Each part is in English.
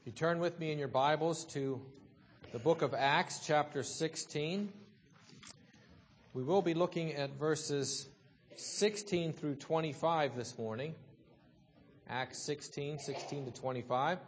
You turn with me in your Bibles to the book of Acts, chapter 16. We will be looking at verses 16 through 25 this morning. Acts 16 to 25.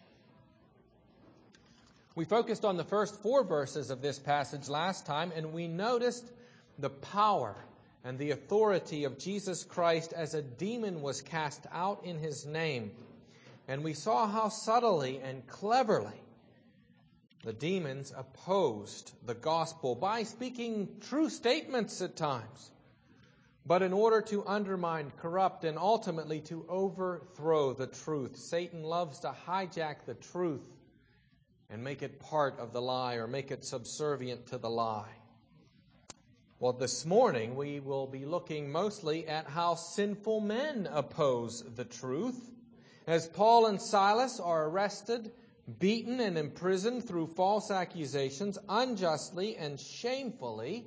We focused on the first 4 verses of this passage last time, and we noticed the power and the authority of Jesus Christ as a demon was cast out in His name. And we saw how subtly and cleverly the demons opposed the gospel by speaking true statements at times, but in order to undermine, corrupt, and ultimately to overthrow the truth. Satan loves to hijack the truth and make it part of the lie or make it subservient to the lie. Well, this morning we will be looking mostly at how sinful men oppose the truth. As Paul and Silas are arrested, beaten, and imprisoned through false accusations, unjustly and shamefully.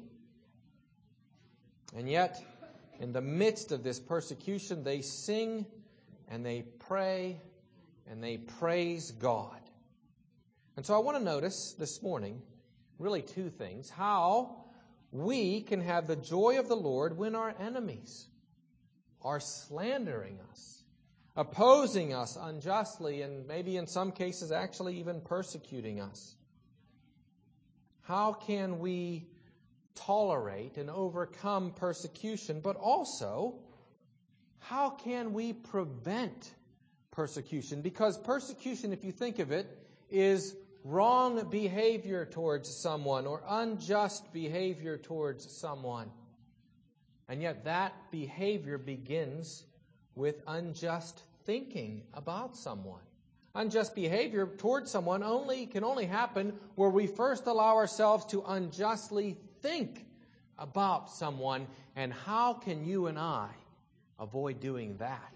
And yet, in the midst of this persecution, they sing and they pray and they praise God. And so I want to notice this morning really 2 things. How we can have the joy of the Lord when our enemies are slandering us, opposing us unjustly, and maybe in some cases actually even persecuting us. How can we tolerate and overcome persecution, but also how can we prevent persecution? Because persecution, if you think of it, is wrong behavior towards someone or unjust behavior towards someone. And yet that behavior begins with unjust thinking about someone. Unjust behavior towards someone can only happen where we first allow ourselves to unjustly think about someone. And how can you and I avoid doing that?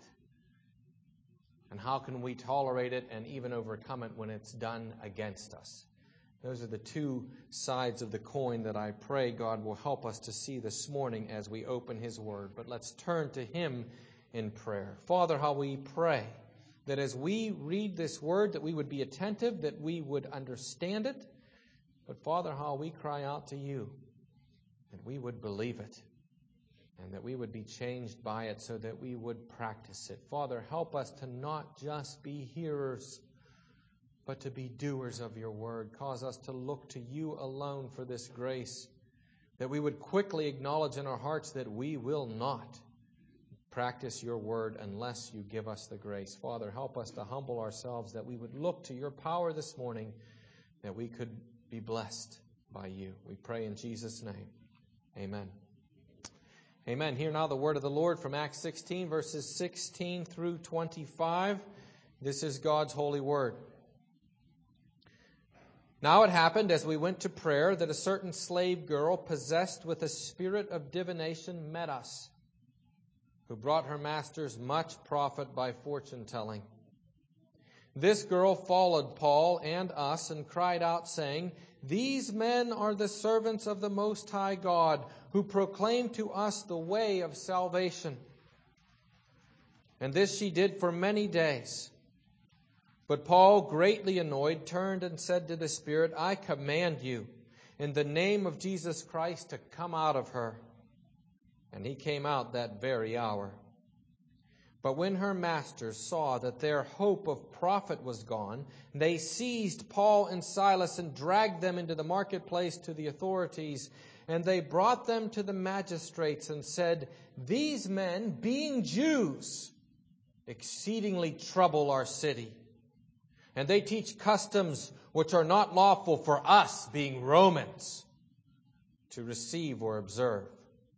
And how can we tolerate it and even overcome it when it's done against us? Those are the 2 sides of the coin that I pray God will help us to see this morning as we open His Word. But let's turn to Him in prayer. Father, how we pray that as we read this Word, that we would be attentive, that we would understand it. But Father, how we cry out to You, that we would believe it, and that we would be changed by it so that we would practice it. Father, help us to not just be hearers, but to be doers of Your Word. Cause us to look to You alone for this grace, that we would quickly acknowledge in our hearts that we will not practice Your Word unless You give us the grace. Father, help us to humble ourselves, that we would look to Your power this morning, that we could be blessed by You. We pray in Jesus' name. Amen. Amen. Hear now the word of the Lord from Acts 16, verses 16 through 25. This is God's holy word. Now it happened as we went to prayer that a certain slave girl possessed with a spirit of divination met us, who brought her masters much profit by fortune-telling. This girl followed Paul and us and cried out, saying, "These men are the servants of the Most High God, who proclaim to us the way of salvation." And this she did for many days. But Paul, greatly annoyed, turned and said to the spirit, "I command you, in the name of Jesus Christ, to come out of her." And he came out that very hour. But when her masters saw that their hope of profit was gone, they seized Paul and Silas and dragged them into the marketplace to the authorities. And they brought them to the magistrates and said, "These men, being Jews, exceedingly trouble our city. And they teach customs which are not lawful for us, being Romans, to receive or observe."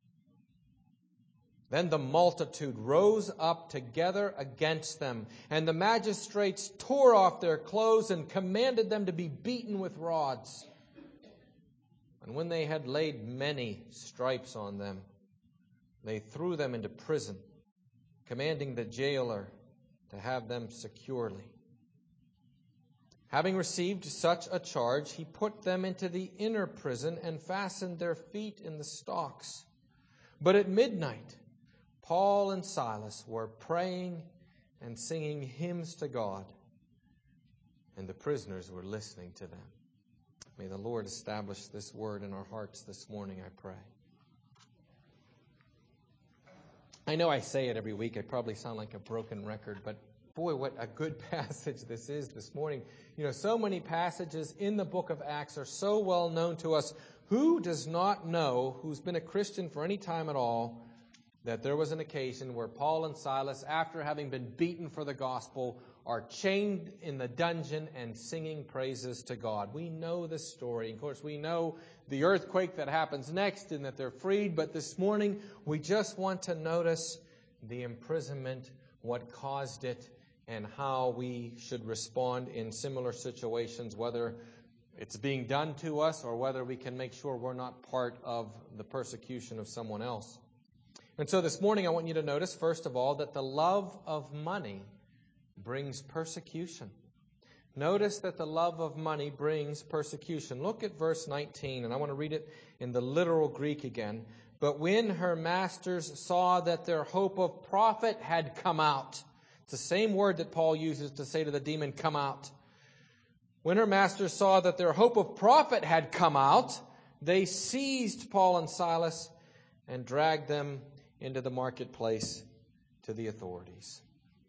Then the multitude rose up together against them, and the magistrates tore off their clothes and commanded them to be beaten with rods. And when they had laid many stripes on them, they threw them into prison, commanding the jailer to have them securely. Having received such a charge, he put them into the inner prison and fastened their feet in the stocks. But at midnight, Paul and Silas were praying and singing hymns to God, and and the prisoners were listening to them. May the Lord establish this word in our hearts this morning, I pray. I know I say it every week. I probably sound like a broken record, but boy, what a good passage this is this morning. You know, so many passages in the book of Acts are so well known to us. Who does not know, who's been a Christian for any time at all, that there was an occasion where Paul and Silas, after having been beaten for the gospel, are chained in the dungeon and singing praises to God. We know this story. Of course, we know the earthquake that happens next and that they're freed. But this morning, we just want to notice the imprisonment, what caused it, and how we should respond in similar situations, whether it's being done to us or whether we can make sure we're not part of the persecution of someone else. And so this morning, I want you to notice, first of all, that the love of money brings persecution. Notice that the love of money brings persecution. Look at verse 19, and I want to read it in the literal Greek again. But when her masters saw that their hope of profit had come out, it's the same word that Paul uses to say to the demon, come out. When her masters saw that their hope of profit had come out, they seized Paul and Silas and dragged them into the marketplace to the authorities.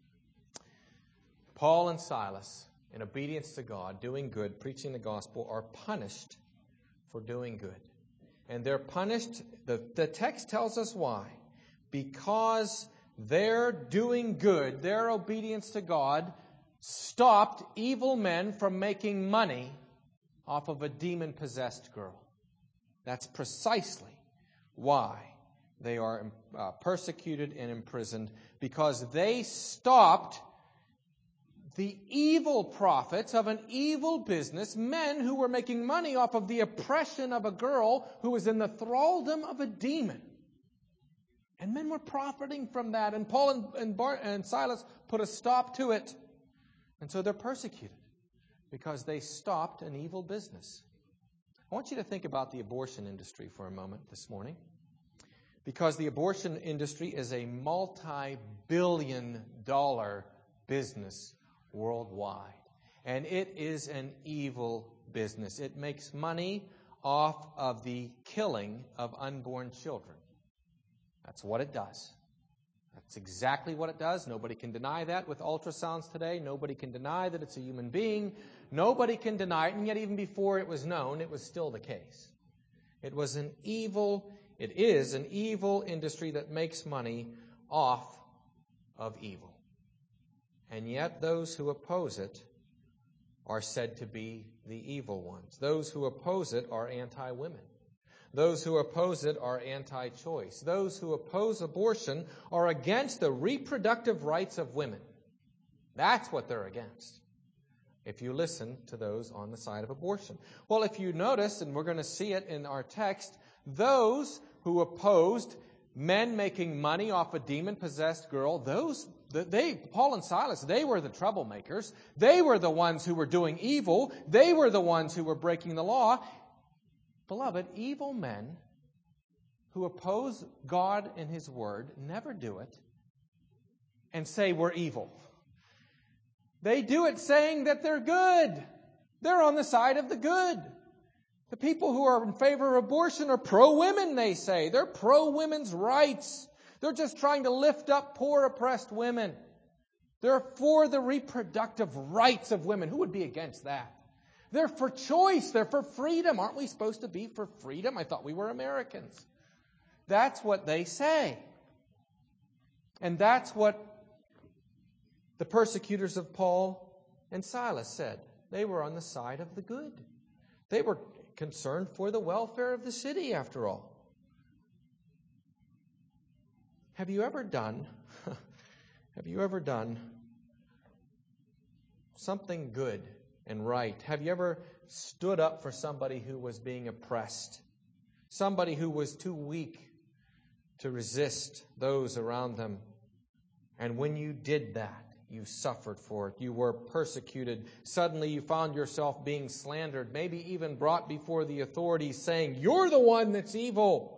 Paul and Silas, in obedience to God, doing good, preaching the gospel, are punished for doing good. And they're punished, the text tells us why. Because their doing good, their obedience to God, stopped evil men from making money off of a demon-possessed girl. That's precisely why they are persecuted and imprisoned, because they stopped the evil profits of an evil business, men who were making money off of the oppression of a girl who was in the thraldom of a demon. And men were profiting from that, and Paul and Silas put a stop to it. And so they're persecuted because they stopped an evil business. I want you to think about the abortion industry for a moment this morning, because the abortion industry is a multi-billion-dollar business worldwide. And it is an evil business. It makes money off of the killing of unborn children. That's what it does. That's exactly what it does. Nobody can deny that with ultrasounds today. Nobody can deny that it's a human being. Nobody can deny it. And yet even before it was known, it was still the case. It is an evil industry that makes money off of evil. And yet those who oppose it are said to be the evil ones. Those who oppose it are anti-women. Those who oppose it are anti-choice. Those who oppose abortion are against the reproductive rights of women. That's what they're against, if you listen to those on the side of abortion. Well, if you notice, and we're going to see it in our text, those who opposed men making money off a demon-possessed girl, Paul and Silas, they were the troublemakers. They were the ones who were doing evil. They were the ones who were breaking the law. Beloved, evil men who oppose God and His Word never do it and say we're evil. They do it saying that they're good. They're on the side of the good. The people who are in favor of abortion are pro-women, they say. They're pro-women's rights. They're just trying to lift up poor, oppressed women. They're for the reproductive rights of women. Who would be against that? They're for choice. They're for freedom. Aren't we supposed to be for freedom? I thought we were Americans. That's what they say. And that's what the persecutors of Paul and Silas said. They were on the side of the good. They were concerned for the welfare of the city, after all. Have you ever done something good and right? Have you ever stood up for somebody who was being oppressed? Somebody who was too weak to resist those around them? And when you did that, you suffered for it. You were persecuted. Suddenly you found yourself being slandered, maybe even brought before the authorities saying, "You're the one that's evil."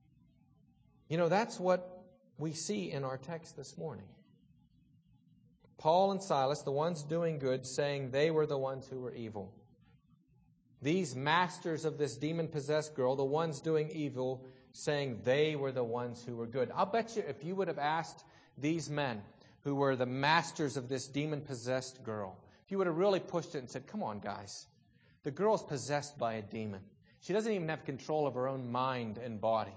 You know, that's what we see in our text this morning. Paul and Silas, the ones doing good, saying they were the ones who were evil. These masters of this demon-possessed girl, the ones doing evil, saying they were the ones who were good. I'll bet you if you would have asked these men who were the masters of this demon-possessed girl, if you would have really pushed it and said, come on, guys, the girl's possessed by a demon. She doesn't even have control of her own mind and body.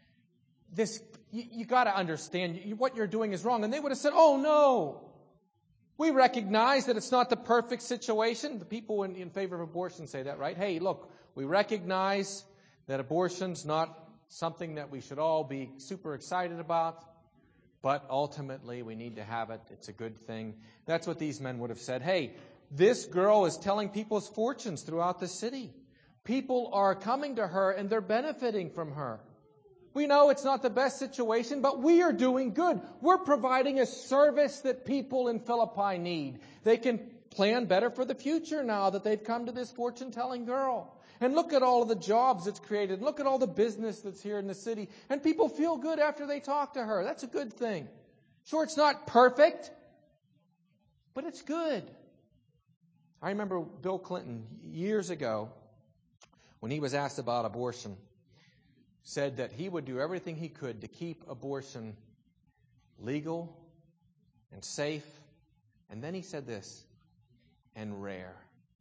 You got to understand, what you're doing is wrong. And they would have said, oh, no. We recognize that it's not the perfect situation. The people in favor of abortion say that, right? Hey, look, we recognize that abortion's not something that we should all be super excited about, but ultimately we need to have it. It's a good thing. That's what these men would have said. Hey, this girl is telling people's fortunes throughout the city. People are coming to her and they're benefiting from her. We know it's not the best situation, but we are doing good. We're providing a service that people in Philippi need. They can plan better for the future now that they've come to this fortune-telling girl. And look at all of the jobs it's created. Look at all the business that's here in the city. And people feel good after they talk to her. That's a good thing. Sure, it's not perfect, but it's good. I remember Bill Clinton years ago, when he was asked about abortion, said that he would do everything he could to keep abortion legal and safe. And then he said this, and rare.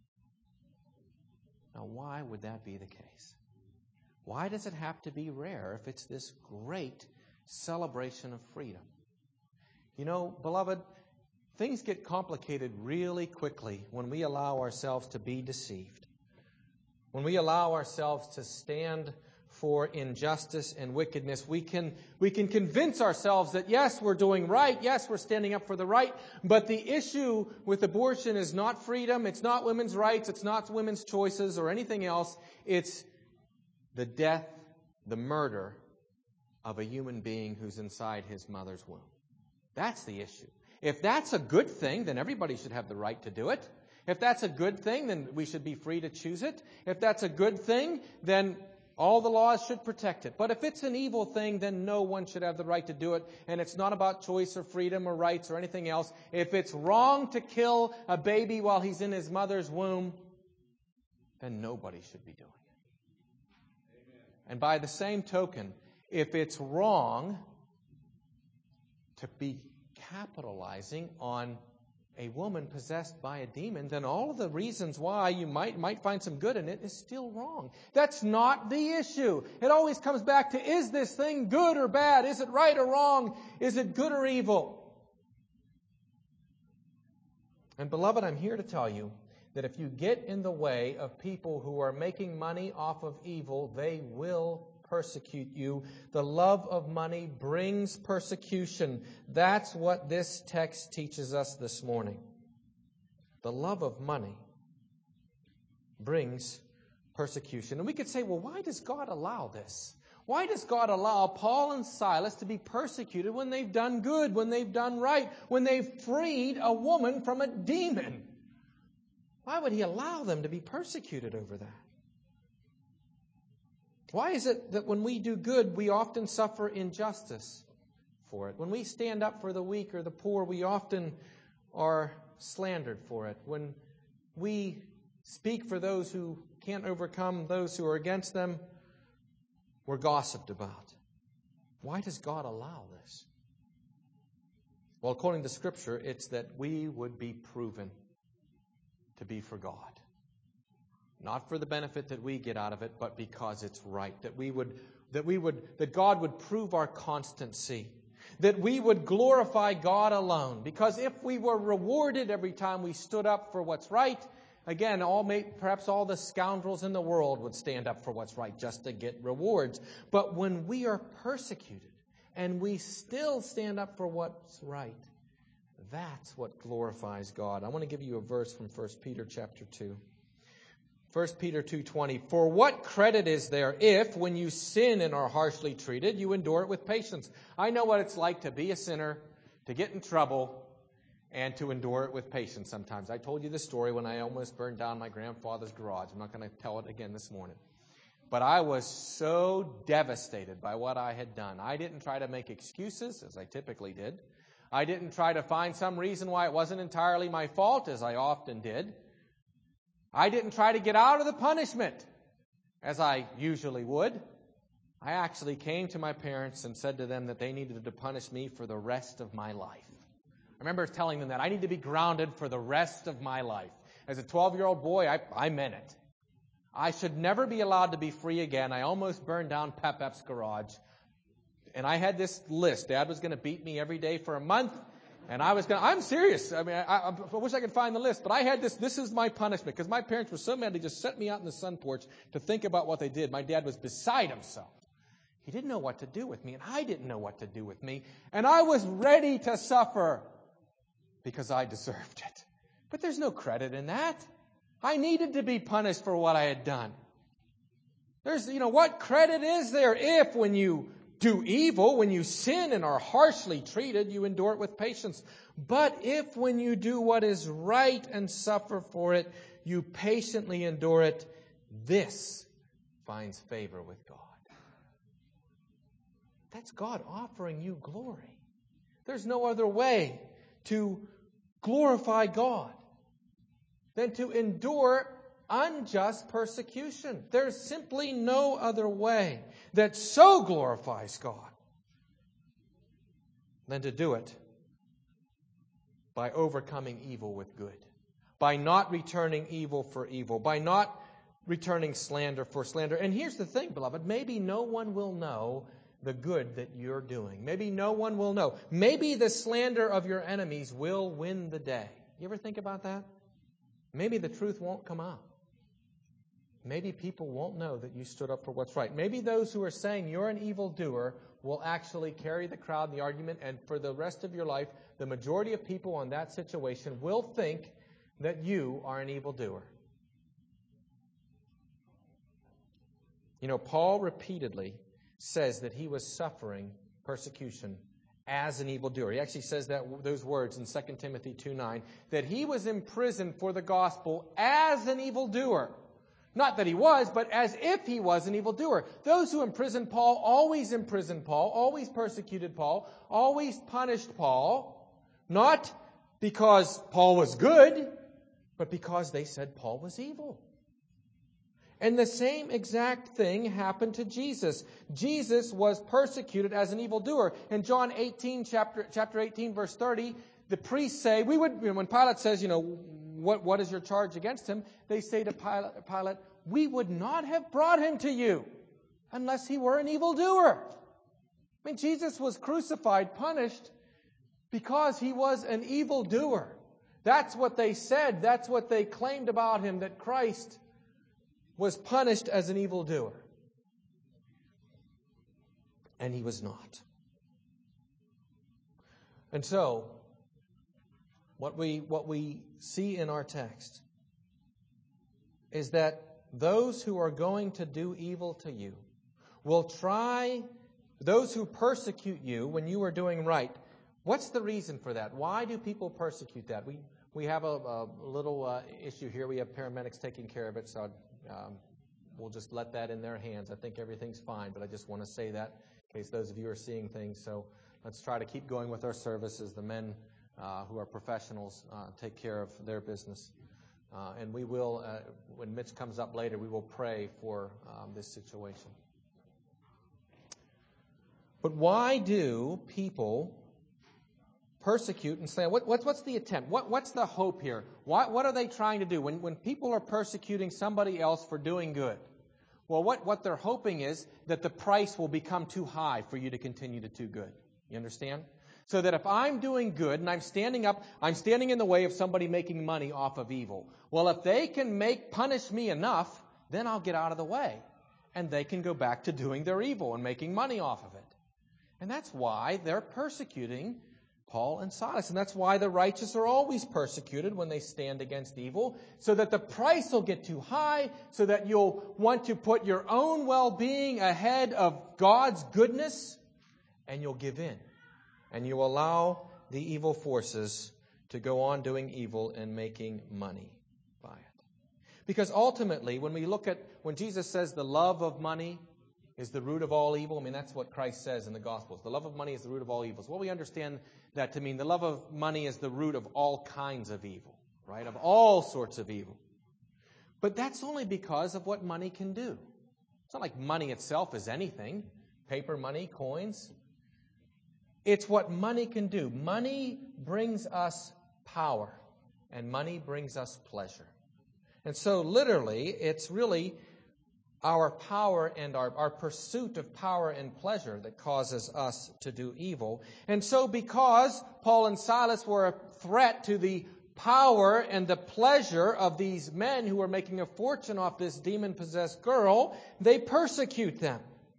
Now, why would that be the case? Why does it have to be rare if it's this great celebration of freedom? You know, beloved, things get complicated really quickly when we allow ourselves to be deceived. When we allow ourselves to stand for injustice and wickedness, we can convince ourselves that yes, we're doing right, yes, we're standing up for the right, but the issue with abortion is not freedom, it's not women's rights, it's not women's choices or anything else. It's the death, the murder of a human being who's inside his mother's womb. That's the issue. If that's a good thing, then everybody should have the right to do it. If that's a good thing, then we should be free to choose it. If that's a good thing, then all the laws should protect it. But if it's an evil thing, then no one should have the right to do it. And it's not about choice or freedom or rights or anything else. If it's wrong to kill a baby while he's in his mother's womb, then nobody should be doing it. Amen. And by the same token, if it's wrong to be capitalizing on a woman possessed by a demon, then all of the reasons why you might find some good in it is still wrong. That's not the issue. It always comes back to, is this thing good or bad? Is it right or wrong? Is it good or evil? And beloved, I'm here to tell you that if you get in the way of people who are making money off of evil, they will persecute you. The love of money brings persecution. That's what this text teaches us this morning. The love of money brings persecution. And we could say, well, why does God allow this? Why does God allow Paul and Silas to be persecuted when they've done good, when they've done right, when they've freed a woman from a demon? Why would He allow them to be persecuted over that? Why is it that when we do good, we often suffer injustice for it? When we stand up for the weak or the poor, we often are slandered for it. When we speak for those who can't overcome those who are against them, we're gossiped about. Why does God allow this? Well, according to Scripture, it's that we would be proven to be for God. Not for the benefit that we get out of it, but because it's right. That God would prove our constancy. That we would glorify God alone. Because if we were rewarded every time we stood up for what's right, again, perhaps all the scoundrels in the world would stand up for what's right just to get rewards. But when we are persecuted and we still stand up for what's right, that's what glorifies God. I want to give you a verse from 1 Peter chapter 2. 1 Peter 2:20, for what credit is there if, when you sin and are harshly treated, you endure it with patience? I know what it's like to be a sinner, to get in trouble, and to endure it with patience sometimes. I told you the story when I almost burned down my grandfather's garage. I'm not going to tell it again this morning. But I was so devastated by what I had done. I didn't try to make excuses, as I typically did. I didn't try to find some reason why it wasn't entirely my fault, as I often did. I didn't try to get out of the punishment, as I usually would. I actually came to my parents and said to them that they needed to punish me for the rest of my life. I remember telling them that I need to be grounded for the rest of my life. As a 12-year-old boy, I meant it. I should never be allowed to be free again. I almost burned down Pep-Ep's garage. And I had this list. Dad was going to beat me every day for a month. And I'm serious. I mean, I wish I could find the list. But I had this is my punishment. Because my parents were so mad, they just set me out in the sun porch to think about what they did. My dad was beside himself. He didn't know what to do with me. And I didn't know what to do with me. And I was ready to suffer because I deserved it. But there's no credit in that. I needed to be punished for what I had done. What credit is there if when you do evil, when you sin and are harshly treated, you endure it with patience? But if when you do what is right and suffer for it, you patiently endure it, this finds favor with God. That's God offering you glory. There's no other way to glorify God than to endure unjust persecution. There's simply no other way that so glorifies God than to do it by overcoming evil with good, by not returning evil for evil, by not returning slander for slander. And here's the thing, beloved, maybe no one will know the good that you're doing. Maybe no one will know. Maybe the slander of your enemies will win the day. You ever think about that? Maybe the truth won't come out. Maybe people won't know that you stood up for what's right. Maybe those who are saying you're an evildoer will actually carry the crowd in the argument, and for the rest of your life, the majority of people in that situation will think that you are an evildoer. Paul repeatedly says that he was suffering persecution as an evildoer. He actually says those words in 2 Timothy 2:9, that he was imprisoned for the gospel as an evildoer. Not that he was, but as if he was an evildoer. Those who imprisoned Paul, always persecuted Paul, always punished Paul, not because Paul was good, but because they said Paul was evil. And the same exact thing happened to Jesus. Jesus was persecuted as an evildoer. In John 18, chapter 18, verse 30, the priests say, when Pilate says, what is your charge against him? They say to Pilate, we would not have brought him to you unless he were an evildoer. I mean, Jesus was crucified, punished, because he was an evildoer. That's what they said. That's what they claimed about him, that Christ was punished as an evildoer. And he was not. And so, what we see in our text is that those who are going to do evil to you will try, those who persecute you when you are doing right. What's the reason for that? Why do people persecute that? We have a little issue here. We have paramedics taking care of it, so we'll just let that in their hands. I think everything's fine, but I just want to say that in case those of you are seeing things. So let's try to keep going with our services. The men who are professionals take care of their business. And we will, when Mitch comes up later, we will pray for this situation. But why do people persecute and say, what's the attempt? What's the hope here? What are they trying to do? When people are persecuting somebody else for doing good, well, what they're hoping is that the price will become too high for you to continue to do good. You understand? So that if I'm doing good and I'm standing in the way of somebody making money off of evil. Well, if they can punish me enough, then I'll get out of the way. And they can go back to doing their evil and making money off of it. And that's why they're persecuting Paul and Silas. And that's why the righteous are always persecuted when they stand against evil, so that the price will get too high, so that you'll want to put your own well-being ahead of God's goodness, and you'll give in. And you allow the evil forces to go on doing evil and making money by it. Because ultimately, when Jesus says the love of money is the root of all evil. I mean, that's what Christ says in the Gospels. The love of money is the root of all evils. Well, we understand that to mean the love of money is the root of all kinds of evil, right? Of all sorts of evil. But that's only because of what money can do. It's not like money itself is anything. Paper money, coins. It's what money can do. Money brings us power, and money brings us pleasure. And so literally, it's really our power and our pursuit of power and pleasure that causes us to do evil. And so because Paul and Silas were a threat to the power and the pleasure of these men who were making a fortune off this demon-possessed girl, they persecute them.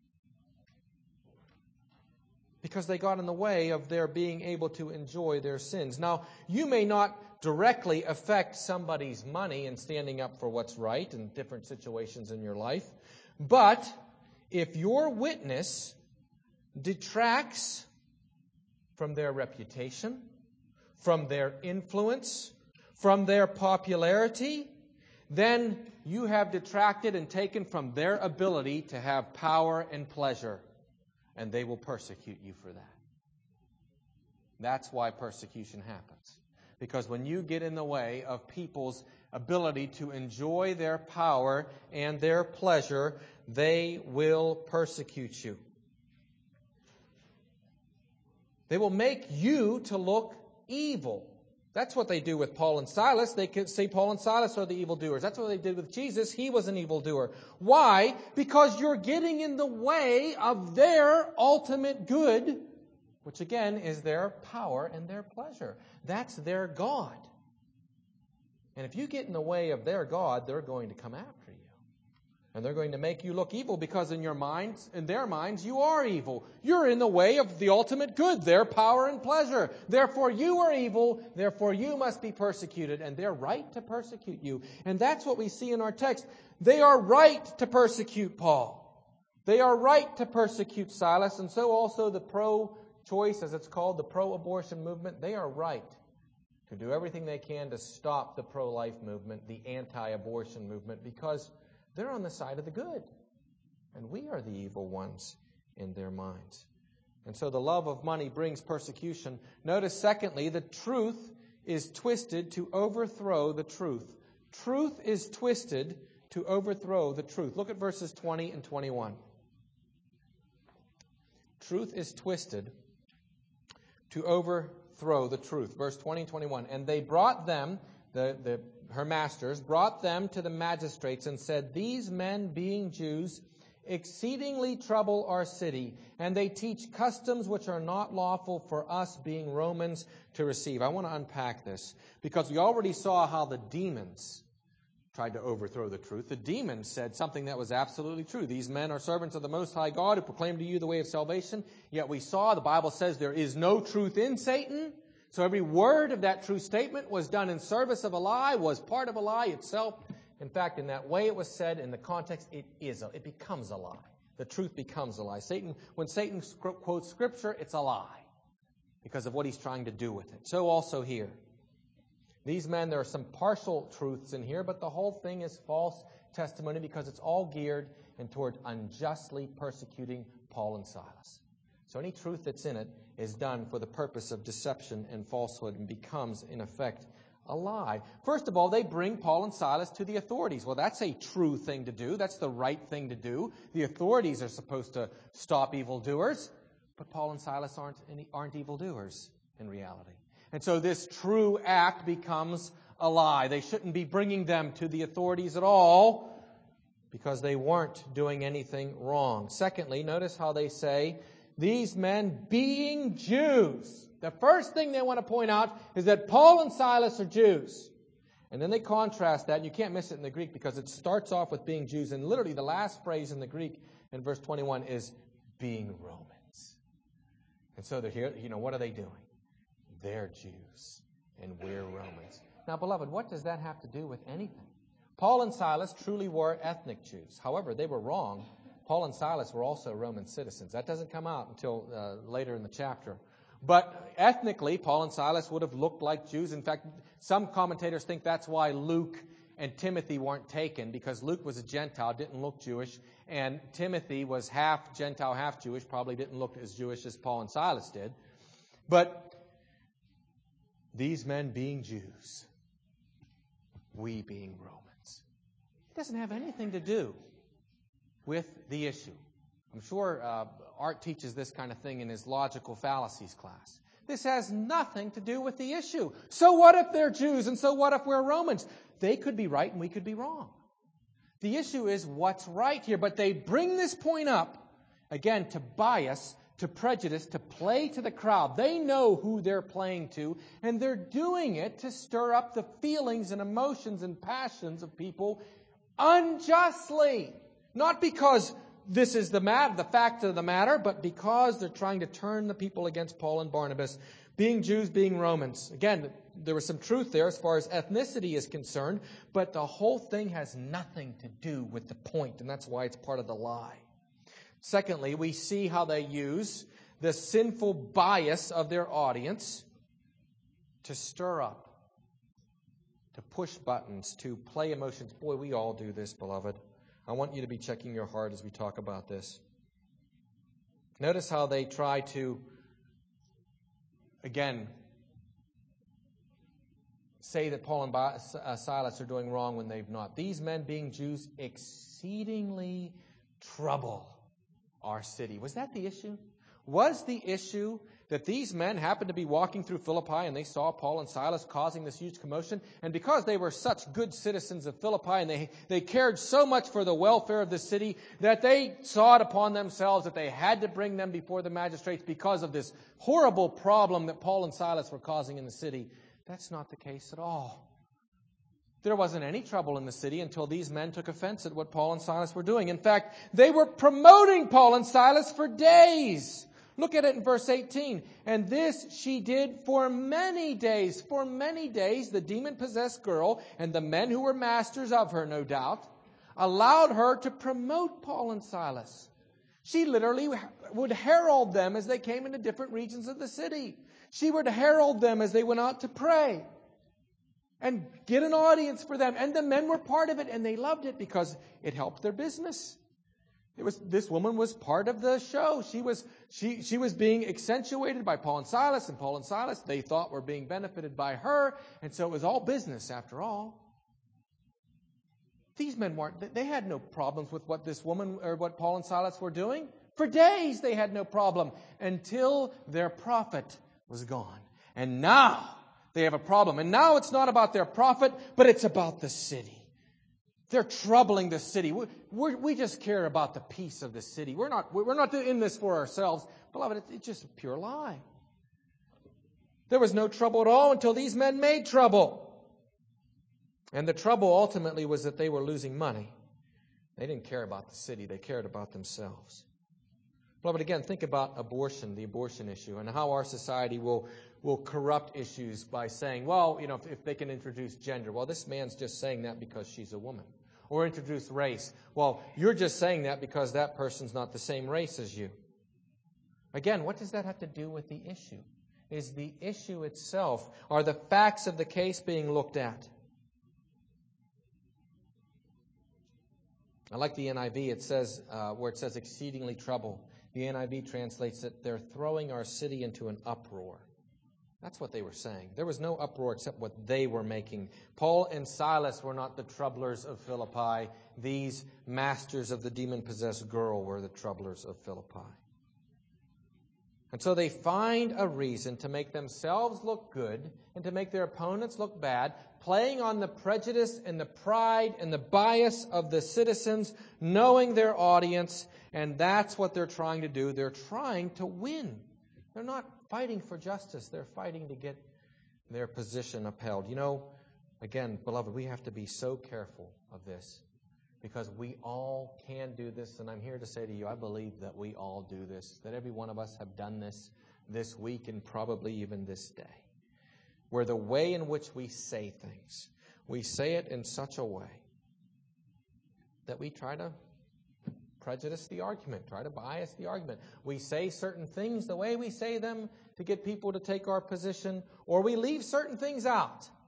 Because they got in the way of their being able to enjoy their sins. Now, you may not directly affect somebody's money and standing up for what's right in different situations in your life, but if your witness detracts from their reputation, from their influence, from their popularity, then you have detracted and taken from their ability to have power and pleasure. And they will persecute you for that. That's why persecution happens. Because when you get in the way of people's ability to enjoy their power and their pleasure, they will persecute you. They will make you to look evil. That's what they do with Paul and Silas. They could say Paul and Silas are the evildoers. That's what they did with Jesus. He was an evildoer. Why? Because you're getting in the way of their ultimate good, which again is their power and their pleasure. That's their God. And if you get in the way of their God, they're going to come after you. And they're going to make you look evil because in your minds, in their minds, you are evil. You're in the way of the ultimate good, their power and pleasure. Therefore, you are evil. Therefore, you must be persecuted. And they're right to persecute you. And that's what we see in our text. They are right to persecute Paul. They are right to persecute Silas. And so also the pro-choice, as it's called, the pro-abortion movement, they are right to do everything they can to stop the pro-life movement, the anti-abortion movement, because they're on the side of the good. And we are the evil ones in their minds. And so the love of money brings persecution. Notice, secondly, the truth is twisted to overthrow the truth. Truth is twisted to overthrow the truth. Look at verses 20 and 21. Truth is twisted to overthrow the truth. Verse 20 and 21. And they brought them, her masters, brought them to the magistrates and said, "These men, being Jews, exceedingly trouble our city, and they teach customs which are not lawful for us, being Romans, to receive." I want to unpack this, because we already saw how the demons tried to overthrow the truth. The demons said something that was absolutely true. These men are servants of the Most High God who proclaim to you the way of salvation. Yet we saw, the Bible says, there is no truth in Satan. So every word of that true statement was done in service of a lie, was part of a lie itself. In fact, in that way it was said, in the context, it becomes a lie. The truth becomes a lie. When Satan quotes Scripture, it's a lie because of what he's trying to do with it. So also here. These men, there are some partial truths in here, but the whole thing is false testimony because it's all geared and toward unjustly persecuting Paul and Silas. So any truth that's in it is done for the purpose of deception and falsehood and becomes, in effect, a lie. First of all, they bring Paul and Silas to the authorities. Well, that's a true thing to do. That's the right thing to do. The authorities are supposed to stop evildoers, but Paul and Silas aren't evildoers in reality. And so this true act becomes a lie. They shouldn't be bringing them to the authorities at all because they weren't doing anything wrong. Secondly, notice how they say, "These men being Jews." The first thing they want to point out is that Paul and Silas are Jews. And then they contrast that, and you can't miss it in the Greek because it starts off with being Jews. And literally the last phrase in the Greek in verse 21 is being Romans. And so they're here, what are they doing? They're Jews, and we're Romans. Now, beloved, what does that have to do with anything? Paul and Silas truly were ethnic Jews. However, they were wrong. Paul and Silas were also Roman citizens. That doesn't come out until later in the chapter. But ethnically, Paul and Silas would have looked like Jews. In fact, some commentators think that's why Luke and Timothy weren't taken because Luke was a Gentile, didn't look Jewish, and Timothy was half Gentile, half Jewish, probably didn't look as Jewish as Paul and Silas did. But these men being Jews, we being Romans. It doesn't have anything to do with the issue. I'm sure Art teaches this kind of thing in his logical fallacies class. This has nothing to do with the issue. So what if they're Jews and so what if we're Romans? They could be right and we could be wrong. The issue is what's right here. But they bring this point up, again, to bias, to prejudice, to play to the crowd. They know who they're playing to, and they're doing it to stir up the feelings and emotions and passions of people unjustly. Not because this is the fact of the matter, but because they're trying to turn the people against Paul and Barnabas, being Jews, being Romans. Again, there was some truth there as far as ethnicity is concerned, but the whole thing has nothing to do with the point, and that's why it's part of the lie. Secondly, we see how they use the sinful bias of their audience to stir up, to push buttons, to play emotions. Boy, we all do this, beloved. I want you to be checking your heart as we talk about this. Notice how they try to, again, say that Paul and Silas are doing wrong when they've not. These men, being Jews, exceedingly trouble our city. Was that the issue? Was the issue that these men happened to be walking through Philippi and they saw Paul and Silas causing this huge commotion? And because they were such good citizens of Philippi and they cared so much for the welfare of the city that they saw it upon themselves that they had to bring them before the magistrates because of this horrible problem that Paul and Silas were causing in the city. That's not the case at all. There wasn't any trouble in the city until these men took offense at what Paul and Silas were doing. In fact, they were promoting Paul and Silas for days. Look at it in verse 18. And this she did for many days. For many days, the demon-possessed girl and the men who were masters of her, no doubt, allowed her to promote Paul and Silas. She literally would herald them as they came into different regions of the city. She would herald them as they went out to pray and get an audience for them. And the men were part of it, and they loved it because it helped their business. This woman was part of the show. She was being accentuated by Paul and Silas, and Paul and Silas, they thought, were being benefited by her, and so it was all business after all. These men they had no problems with what this woman or what Paul and Silas were doing. For days they had no problem until their prophet was gone. And now they have a problem. And now it's not about their prophet, but it's about the city. They're troubling the city. We just care about the peace of the city. We're not in this for ourselves. Beloved, it's just a pure lie. There was no trouble at all until these men made trouble. And the trouble ultimately was that they were losing money. They didn't care about the city. They cared about themselves. Beloved, again, think about abortion, the abortion issue, and how our society will corrupt issues by saying, well, if they can introduce gender, well, this man's just saying that because she's a woman. Or introduce race. Well, you're just saying that because that person's not the same race as you. Again, what does that have to do with the issue? Is the issue itself, are the facts of the case being looked at? I like the NIV. It says, where it says exceedingly trouble. The NIV translates it, they're throwing our city into an uproar. That's what they were saying. There was no uproar except what they were making. Paul and Silas were not the troublers of Philippi. These masters of the demon-possessed girl were the troublers of Philippi. And so they find a reason to make themselves look good and to make their opponents look bad, playing on the prejudice and the pride and the bias of the citizens, knowing their audience, and that's what they're trying to do. They're trying to win. They're not fighting for justice. They're fighting to get their position upheld. Again, beloved, we have to be so careful of this because we all can do this. And I'm here to say to you, I believe that we all do this, that every one of us have done this week and probably even this day, where the way in which we say things, we say it in such a way that we try to prejudice the argument, try to bias the argument. We say certain things the way we say them to get people to take our position, or we leave certain things out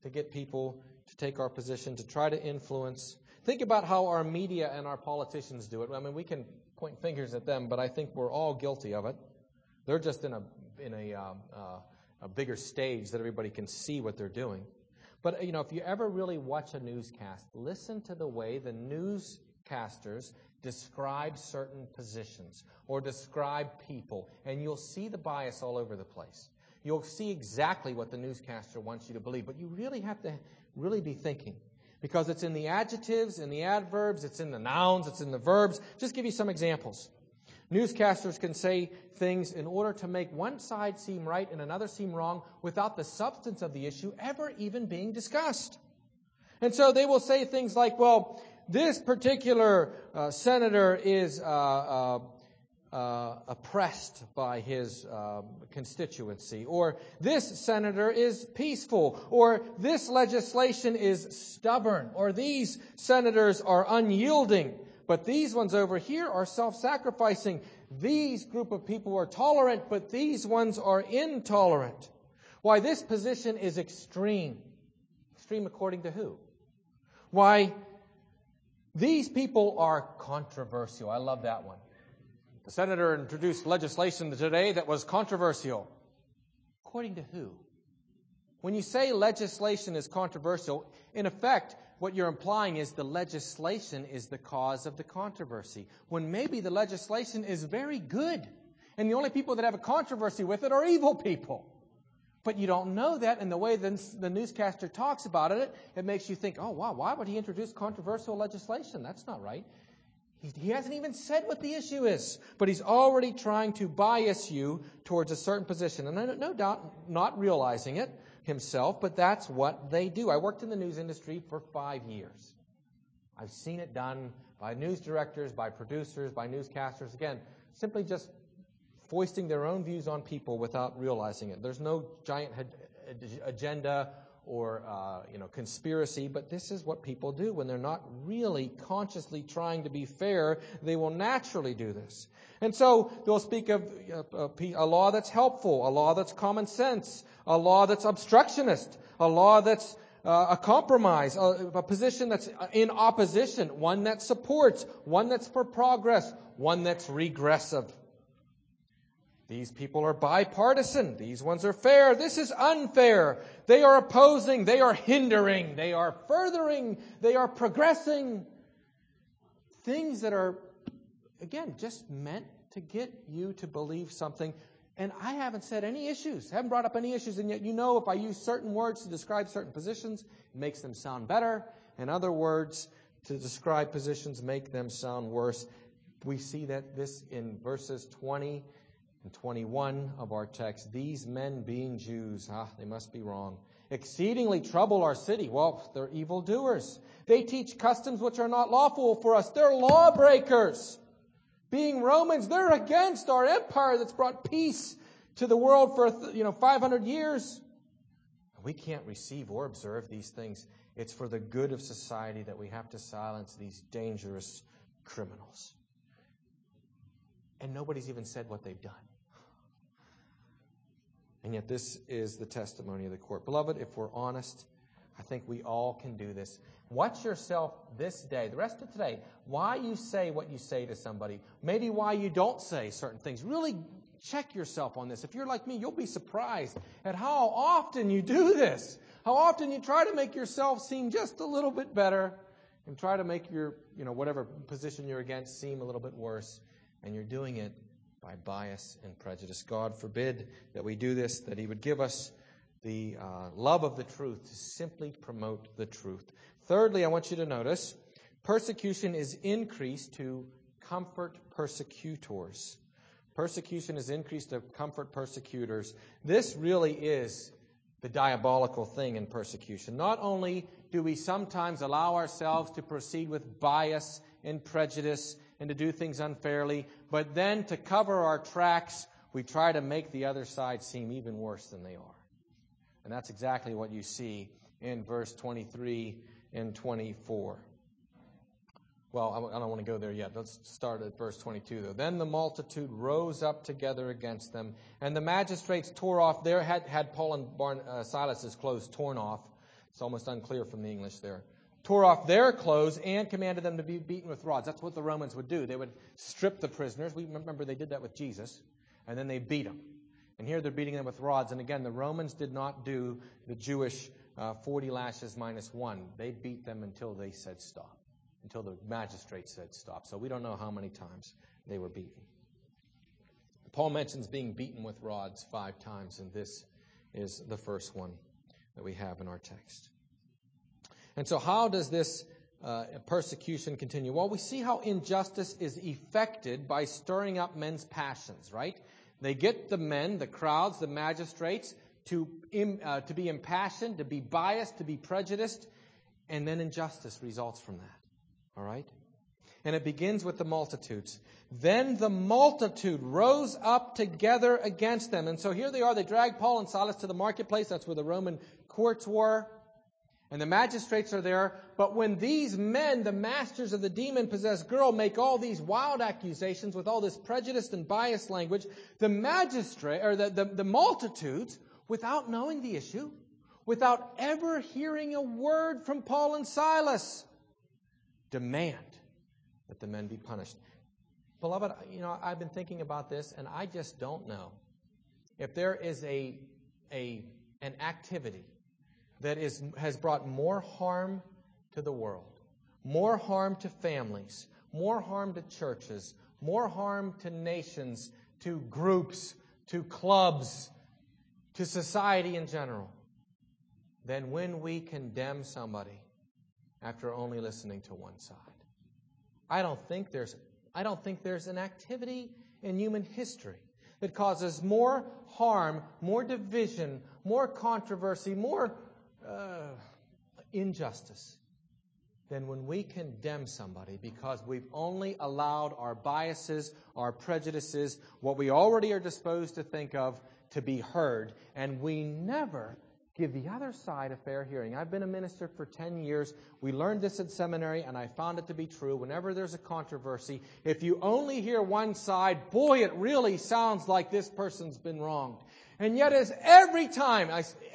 to get people to take our position, to try to influence. Think about how our media and our politicians do it. I mean, we can point fingers at them, but I think we're all guilty of it. They're just in a bigger stage that everybody can see what they're doing. But, if you ever really watch a newscast, listen to the way the newscasters describe certain positions or describe people, and you'll see the bias all over the place. You'll see exactly what the newscaster wants you to believe, but you really have to really be thinking, because it's in the adjectives, in the adverbs, it's in the nouns, it's in the verbs. Just give you some examples. Newscasters can say things in order to make one side seem right and another seem wrong without the substance of the issue ever even being discussed. And so they will say things like, well, this particular senator is oppressed by his constituency, or this senator is peaceful, or this legislation is stubborn, or these senators are unyielding. But these ones over here are self-sacrificing. These group of people are tolerant, but these ones are intolerant. Why, this position is extreme. Extreme according to who? Why, these people are controversial. I love that one. The senator introduced legislation today that was controversial. According to who? When you say legislation is controversial, in effect, what you're implying is the legislation is the cause of the controversy, when maybe the legislation is very good, and the only people that have a controversy with it are evil people. But you don't know that, and the way the newscaster talks about it, it makes you think, oh, wow, why would he introduce controversial legislation? That's not right. He hasn't even said what the issue is, but he's already trying to bias you towards a certain position. And no doubt not realizing it himself, but that's what they do. I worked in the news industry for 5 years. I've seen it done by news directors, by producers, by newscasters. Again, simply just foisting their own views on people without realizing it. There's no giant agenda or conspiracy, but this is what people do when they're not really consciously trying to be fair. They will naturally do this. And so they'll speak of a law that's helpful, a law that's common sense, a law that's obstructionist, a law that's a compromise, a position that's in opposition, one that supports, one that's for progress, one that's regressive. These people are bipartisan. These ones are fair. This is unfair. They are opposing. They are hindering. They are furthering. They are progressing. Things that are, again, just meant to get you to believe something. And I haven't said any issues. I haven't brought up any issues. And yet if I use certain words to describe certain positions, it makes them sound better. And other words to describe positions make them sound worse. We see that this in verses 20 and 21 of our text. These men being Jews, they must be wrong, exceedingly trouble our city. Well, they're evildoers. They teach customs which are not lawful for us. They're lawbreakers. Being Romans, they're against our empire that's brought peace to the world for 500 years. We can't receive or observe these things. It's for the good of society that we have to silence these dangerous criminals. And nobody's even said what they've done. And yet this is the testimony of the court. Beloved, if we're honest, I think we all can do this. Watch yourself this day, the rest of today, why you say what you say to somebody, maybe why you don't say certain things. Really check yourself on this. If you're like me, you'll be surprised at how often you do this. How often you try to make yourself seem just a little bit better and try to make your, whatever position you're against seem a little bit worse. And you're doing it by bias and prejudice. God forbid that we do this, that He would give us the love of the truth to simply promote the truth. Thirdly, I want you to notice, persecution is increased to comfort persecutors. Persecution is increased to comfort persecutors. This really is the diabolical thing in persecution. Not only do we sometimes allow ourselves to proceed with bias and prejudice and to do things unfairly, but then to cover our tracks, we try to make the other side seem even worse than they are. And that's exactly what you see in verse 23 and 24. Well, I don't want to go there yet. Let's start at verse 22, though. Then the multitude rose up together against them, and the magistrates tore off had Paul and Silas's clothes torn off. It's almost unclear from the English there. Tore off their clothes and commanded them to be beaten with rods. That's what the Romans would do. They would strip the prisoners. We remember they did that with Jesus. And then they beat them. And here they're beating them with rods. And again, the Romans did not do the Jewish 40 lashes minus 1. They beat them until they said stop. Until the magistrate said stop. So we don't know how many times they were beaten. Paul mentions being beaten with rods 5 times. And this is the first one that we have in our text. And so how does this persecution continue? Well, we see how injustice is effected by stirring up men's passions, right? They get the men, the crowds, the magistrates to be impassioned, to be biased, to be prejudiced, and then injustice results from that, all right? And it begins with the multitudes. Then the multitude rose up together against them. And so here they are. They drag Paul and Silas to the marketplace. That's where the Roman courts were. And the magistrates are there. But when these men, the masters of the demon-possessed girl, make all these wild accusations with all this prejudiced and biased language, the multitudes, without knowing the issue, without ever hearing a word from Paul and Silas, demand that the men be punished. Beloved, I've been thinking about this, and I just don't know if there is an activity that has brought more harm to the world, more harm to families, more harm to churches, more harm to nations, to groups, to clubs, to society in general, than when we condemn somebody after only listening to one side. I don't think there's an activity in human history that causes more harm, more division, more controversy, more injustice than when we condemn somebody because we've only allowed our biases, our prejudices, what we already are disposed to think of, to be heard, and we never give the other side a fair hearing. I've been a minister for 10 years. We learned this at seminary, and I found it to be true. Whenever there's a controversy, if you only hear one side, boy, it really sounds like this person's been wronged. And yet, every time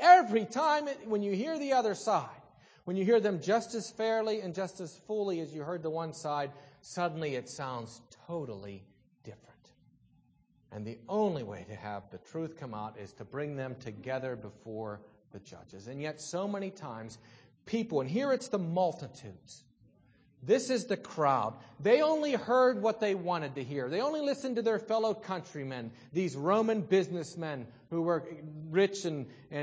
when you hear the other side, when you hear them just as fairly and just as fully as you heard the one side, suddenly it sounds totally different. And the only way to have the truth come out is to bring them together before the judges. And yet so many times people, and here it's the multitudes, this is the crowd. They only heard what they wanted to hear. They only listened to their fellow countrymen, these Roman businessmen who were rich and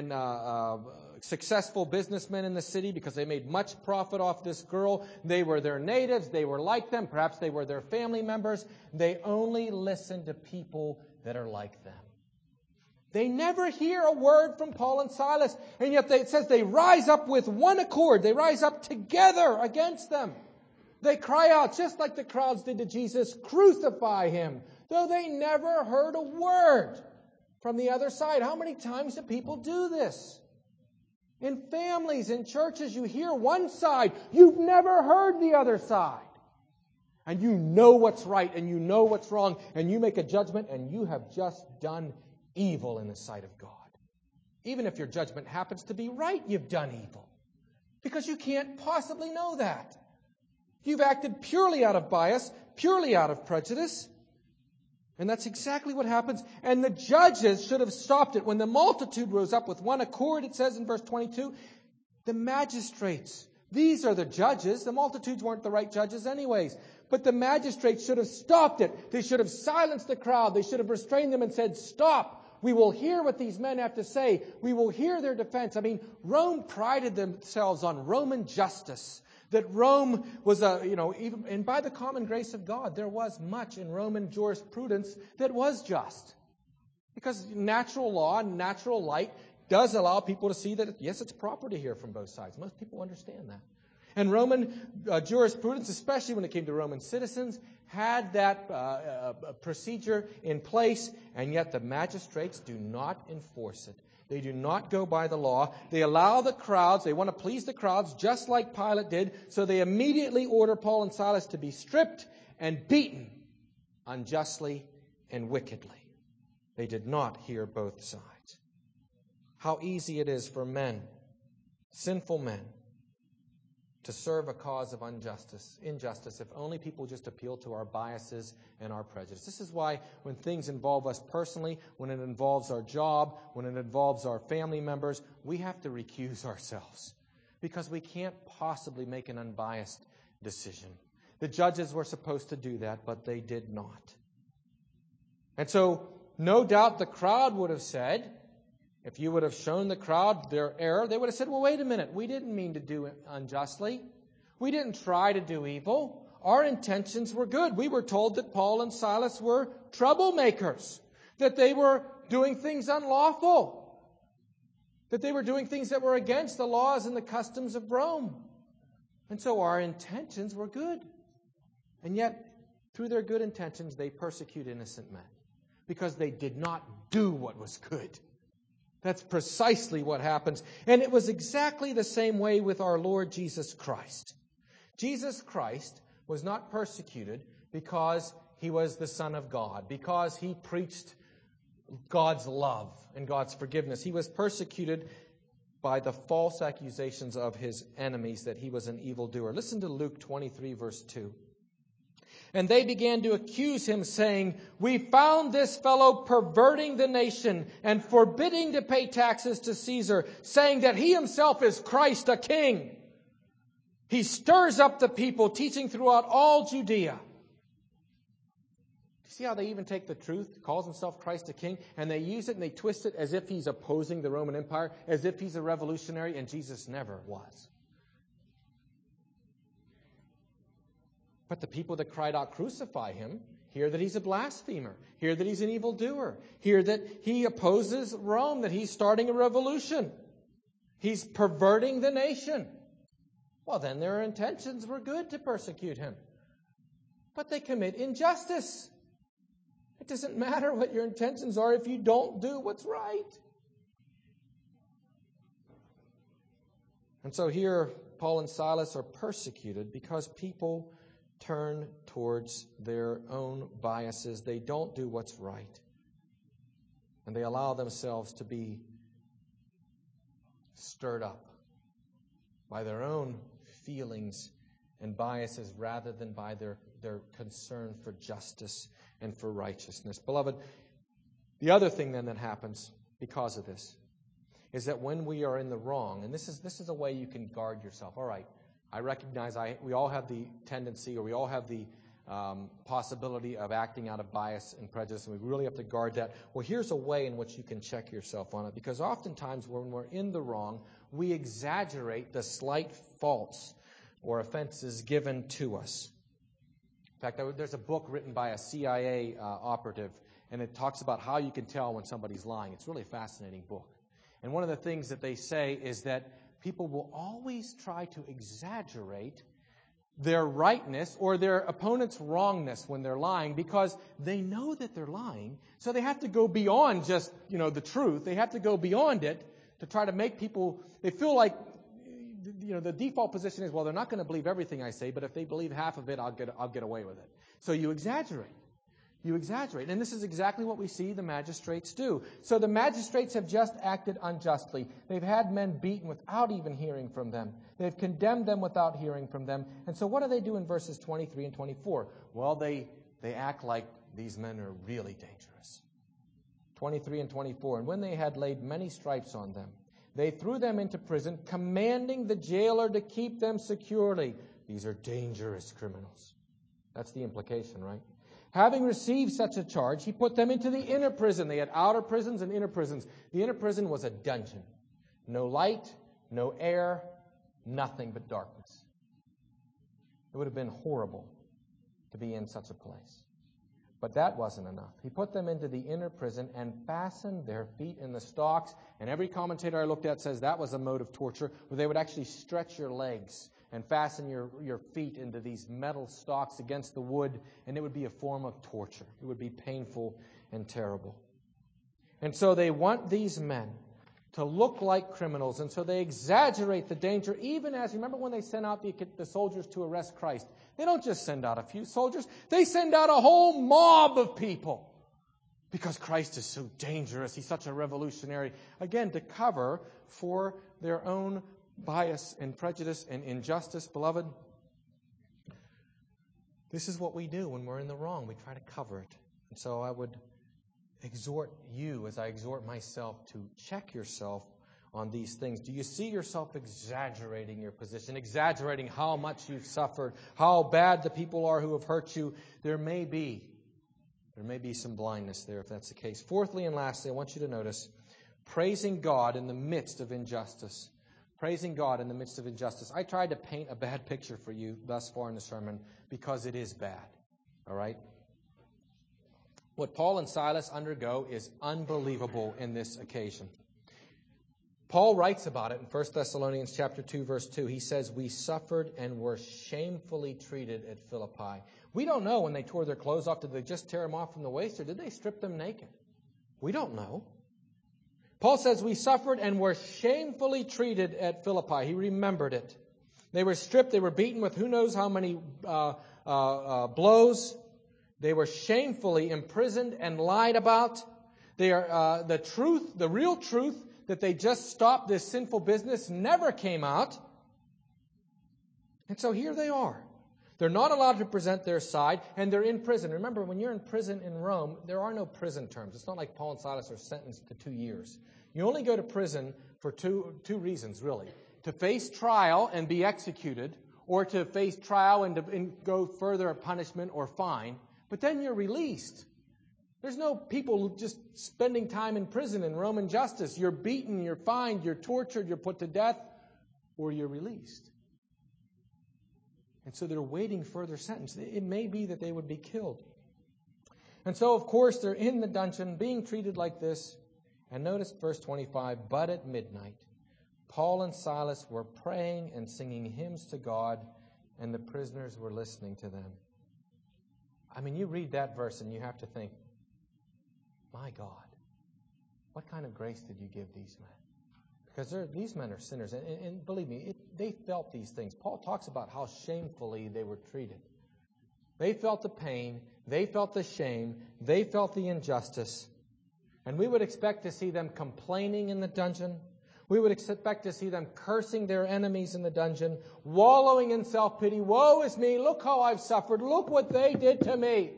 successful businessmen in the city because they made much profit off this girl. They were their natives. They were like them. Perhaps they were their family members. They only listened to people that are like them. They never hear a word from Paul and Silas. And yet it says they rise up with one accord. They rise up together against them. They cry out, just like the crowds did to Jesus, crucify him, though they never heard a word from the other side. How many times do people do this? In families, in churches, you hear one side. You've never heard the other side. And you know what's right and you know what's wrong. And you make a judgment and you have just done evil in the sight of God. Even if your judgment happens to be right, you've done evil. Because you can't possibly know that. You've acted purely out of bias, purely out of prejudice. And that's exactly what happens. And the judges should have stopped it. When the multitude rose up with one accord, it says in verse 22, the magistrates, these are the judges. The multitudes weren't the right judges anyways. But the magistrates should have stopped it. They should have silenced the crowd. They should have restrained them and said, stop. We will hear what these men have to say. We will hear their defense. I mean, Rome prided themselves on Roman justice. That Rome was and by the common grace of God, there was much in Roman jurisprudence that was just. Because natural law and natural light does allow people to see that, yes, it's proper to hear from both sides. Most people understand that. And Roman jurisprudence, especially when it came to Roman citizens, had that procedure in place, and yet the magistrates do not enforce it. They do not go by the law. They allow the crowds. They want to please the crowds just like Pilate did. So they immediately order Paul and Silas to be stripped and beaten unjustly and wickedly. They did not hear both sides. How easy it is for men sinful men to serve a cause of injustice, if only people just appeal to our biases and our prejudice. This is why when things involve us personally, when it involves our job, when it involves our family members, we have to recuse ourselves because we can't possibly make an unbiased decision. The judges were supposed to do that, but they did not. And so, no doubt the crowd would have said, if you would have shown the crowd their error, they would have said, well, wait a minute, we didn't mean to do it unjustly. We didn't try to do evil. Our intentions were good. We were told that Paul and Silas were troublemakers, that they were doing things unlawful, that they were doing things that were against the laws and the customs of Rome. And so our intentions were good. And yet, through their good intentions, they persecute innocent men because they did not do what was good. That's precisely what happens. And it was exactly the same way with our Lord Jesus Christ. Jesus Christ was not persecuted because he was the Son of God, because he preached God's love and God's forgiveness. He was persecuted by the false accusations of his enemies that he was an evildoer. Listen to Luke 23, verse 2. And they began to accuse him, saying, we found this fellow perverting the nation and forbidding to pay taxes to Caesar, saying that he himself is Christ, a king. He stirs up the people, teaching throughout all Judea. See how they even take the truth, calls himself Christ, a king, and they use it and they twist it as if he's opposing the Roman Empire, as if he's a revolutionary, and Jesus never was. But the people that cried out, crucify him, hear that he's a blasphemer, hear that he's an evildoer, hear that he opposes Rome, that he's starting a revolution. He's perverting the nation. Well, then their intentions were good to persecute him. But they commit injustice. It doesn't matter what your intentions are if you don't do what's right. And so here, Paul and Silas are persecuted because people turn towards their own biases. They don't do what's right. And they allow themselves to be stirred up by their own feelings and biases rather than by their concern for justice and for righteousness. Beloved, the other thing then that happens because of this is that when we are in the wrong, and this is a way you can guard yourself. All right, I recognize we all have the tendency, or we all have the possibility of acting out of bias and prejudice, and we really have to guard that. Well, here's a way in which you can check yourself on it, because oftentimes when we're in the wrong, we exaggerate the slight faults or offenses given to us. In fact, there's a book written by a CIA operative, and it talks about how you can tell when somebody's lying. It's really a fascinating book. And one of the things that they say is that people will always try to exaggerate their rightness or their opponent's wrongness when they're lying because they know that they're lying. So they have to go beyond just, the truth. They have to go beyond it to try to make people, they feel like, the default position is, well, they're not going to believe everything I say, but if they believe half of it, I'll get away with it. So you exaggerate. You exaggerate. And this is exactly what we see the magistrates do. So the magistrates have just acted unjustly. They've had men beaten without even hearing from them. They've condemned them without hearing from them. And so what do they do in verses 23 and 24? Well, they act like these men are really dangerous. 23 and 24. And when they had laid many stripes on them, they threw them into prison, commanding the jailer to keep them securely. These are dangerous criminals. That's the implication, right? Having received such a charge, he put them into the inner prison. They had outer prisons and inner prisons. The inner prison was a dungeon. No light, no air, nothing but darkness. It would have been horrible to be in such a place. But that wasn't enough. He put them into the inner prison and fastened their feet in the stocks. And every commentator I looked at says that was a mode of torture where they would actually stretch your legs and fasten your feet into these metal stocks against the wood, and it would be a form of torture. It would be painful and terrible. And so they want these men to look like criminals, and so they exaggerate the danger, even as, remember when they sent out the soldiers to arrest Christ? They don't just send out a few soldiers, they send out a whole mob of people. Because Christ is so dangerous, he's such a revolutionary. Again, to cover for their own bias and prejudice and injustice, beloved, this is what we do when we're in the wrong. We try to cover it. And so I would exhort you, as I exhort myself, to check yourself on these things. Do you see yourself exaggerating your position, exaggerating how much you've suffered, how bad the people are who have hurt you? There may be some blindness there if that's the case. Fourthly and lastly, I want you to notice praising God in the midst of injustice. Praising God in the midst of injustice. I tried to paint a bad picture for you thus far in the sermon because it is bad. All right? What Paul and Silas undergo is unbelievable in this occasion. Paul writes about it in 1 Thessalonians chapter 2, verse 2. He says, "We suffered and were shamefully treated at Philippi." We don't know when they tore their clothes off. Did they just tear them off from the waist, or did they strip them naked? We don't know. Paul says, "We suffered and were shamefully treated at Philippi." He remembered it. They were stripped. They were beaten with who knows how many blows. They were shamefully imprisoned and lied about. They are the real truth that they just stopped this sinful business never came out. And so here they are. They're not allowed to present their side, and they're in prison. Remember, when you're in prison in Rome, there are no prison terms. It's not like Paul and Silas are sentenced to 2 years. You only go to prison for two reasons, really. To face trial and be executed, or to face trial and go further a punishment or fine. But then you're released. There's no people just spending time in prison in Roman justice. You're beaten, you're fined, you're tortured, you're put to death, or you're released. And so they're waiting further sentence. It may be that they would be killed. And so, of course, they're in the dungeon being treated like this. And notice verse 25, "But at midnight, Paul and Silas were praying and singing hymns to God, and the prisoners were listening to them." I mean, you read that verse and you have to think, my God, what kind of grace did you give these men? Because these men are sinners. And believe me, they felt these things. Paul talks about how shamefully they were treated. They felt the pain. They felt the shame. They felt the injustice. And we would expect to see them complaining in the dungeon. We would expect to see them cursing their enemies in the dungeon, wallowing in self-pity. "Woe is me. Look how I've suffered. Look what they did to me.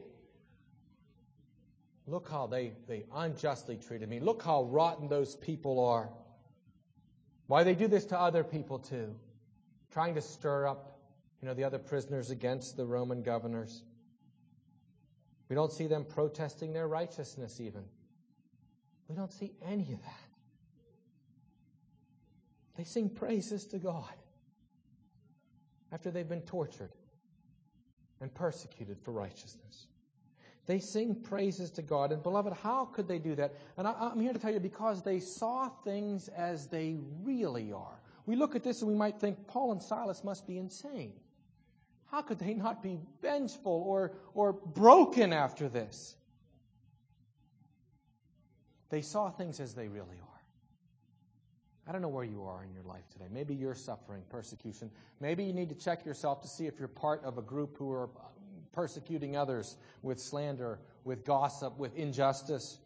Look how they unjustly treated me. Look how rotten those people are. Why they do this to other people too. Trying to stir up, the other prisoners against the Roman governors. We don't see them protesting their righteousness even. We don't see any of that. They sing praises to God after they've been tortured and persecuted for righteousness. They sing praises to God. And beloved, how could they do that? And I'm here to tell you, because they saw things as they really are. We look at this and we might think Paul and Silas must be insane. How could they not be vengeful or broken after this? They saw things as they really are. I don't know where you are in your life today. Maybe you're suffering persecution. Maybe you need to check yourself to see if you're part of a group who are persecuting others with slander, with gossip, with injustice.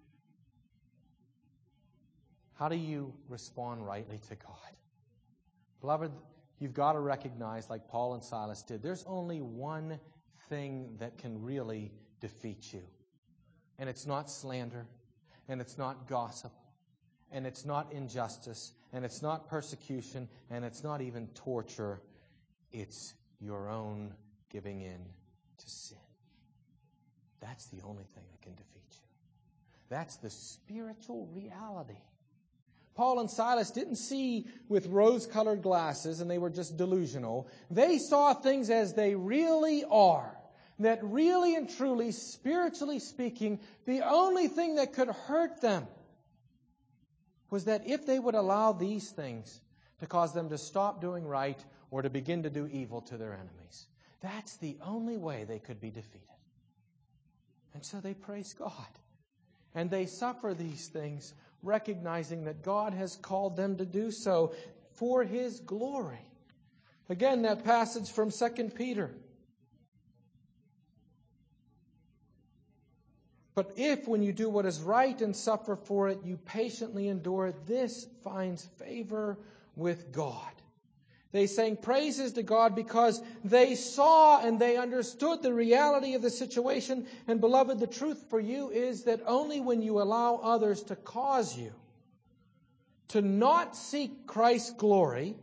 How do you respond rightly to God? Beloved, you've got to recognize, like Paul and Silas did, there's only one thing that can really defeat you. And it's not slander, and it's not gossip, and it's not injustice, and it's not persecution, and it's not even torture. It's your own giving in to sin. That's the only thing that can defeat you. That's the spiritual reality. Paul and Silas didn't see with rose-colored glasses and they were just delusional. They saw things as they really are. That really and truly, spiritually speaking, the only thing that could hurt them was that if they would allow these things to cause them to stop doing right or to begin to do evil to their enemies. That's the only way they could be defeated. And so they praise God. And they suffer these things, recognizing that God has called them to do so for His glory. Again, that passage from 2 Peter. But if, when you do what is right and suffer for it, you patiently endure it, this finds favor with God. They sang praises to God because they saw and they understood the reality of the situation. And beloved, the truth for you is that only when you allow others to cause you to not seek Christ's glory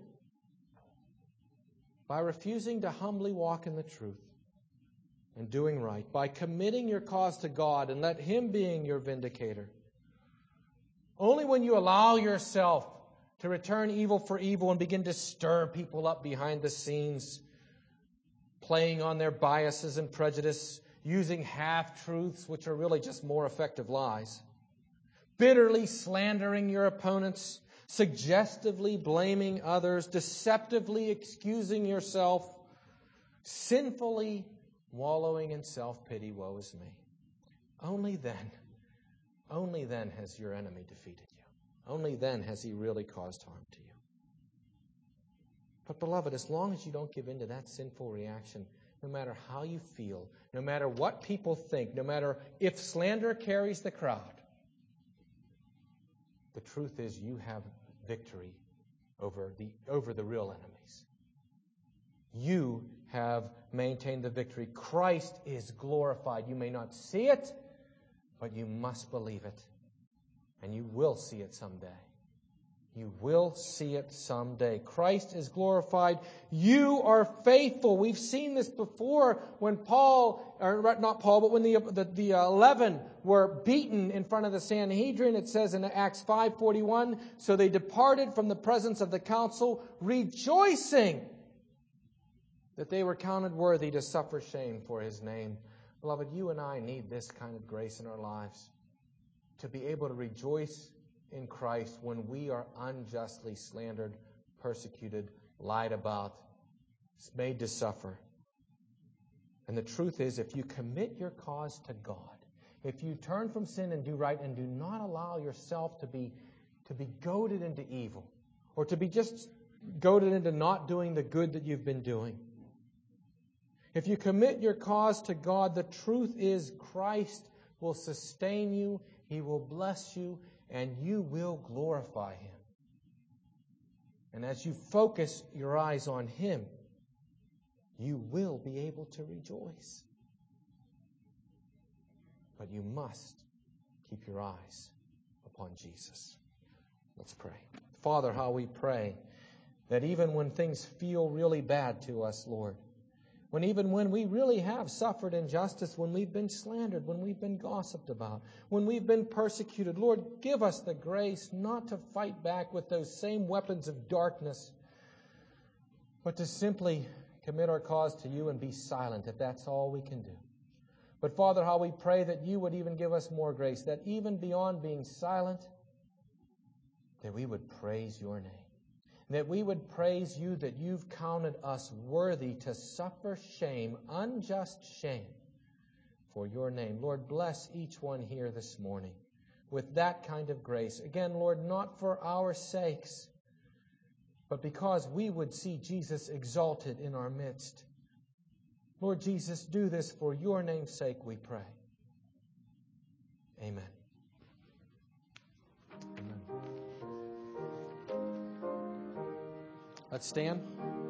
by refusing to humbly walk in the truth and doing right, by committing your cause to God and let Him being your vindicator, only when you allow yourself to return evil for evil and begin to stir people up behind the scenes, playing on their biases and prejudice, using half-truths, which are really just more effective lies, bitterly slandering your opponents, suggestively blaming others, deceptively excusing yourself, sinfully wallowing in self-pity, woe is me. Only then has your enemy defeated you. Only then has he really caused harm to you. But beloved, as long as you don't give in to that sinful reaction, no matter how you feel, no matter what people think, no matter if slander carries the crowd, the truth is you have victory over the real enemies. You have maintained the victory. Christ is glorified. You may not see it, but you must believe it. And you will see it someday. You will see it someday. Christ is glorified. You are faithful. We've seen this before when when the 11 were beaten in front of the Sanhedrin. It says in Acts 5:41, so they departed from the presence of the council, rejoicing that they were counted worthy to suffer shame for His name. Beloved, you and I need this kind of grace in our lives, to be able to rejoice in Christ when we are unjustly slandered, persecuted, lied about, made to suffer. And the truth is, if you commit your cause to God, if you turn from sin and do right and do not allow yourself to be goaded into evil, or to be just goaded into not doing the good that you've been doing, if you commit your cause to God, the truth is Christ will sustain you, He will bless you, and you will glorify Him. And as you focus your eyes on Him, you will be able to rejoice. But you must keep your eyes upon Jesus. Let's pray. Father, how we pray that even when things feel really bad to us, Lord, even when we really have suffered injustice, when we've been slandered, when we've been gossiped about, when we've been persecuted, Lord, give us the grace not to fight back with those same weapons of darkness, but to simply commit our cause to You and be silent if that's all we can do. But Father, how we pray that You would even give us more grace, that even beyond being silent, that we would praise Your name. That we would praise You that You've counted us worthy to suffer shame, unjust shame, for Your name. Lord, bless each one here this morning with that kind of grace. Again, Lord, not for our sakes, but because we would see Jesus exalted in our midst. Lord Jesus, do this for Your name's sake, we pray. Amen. Amen. Let's stand.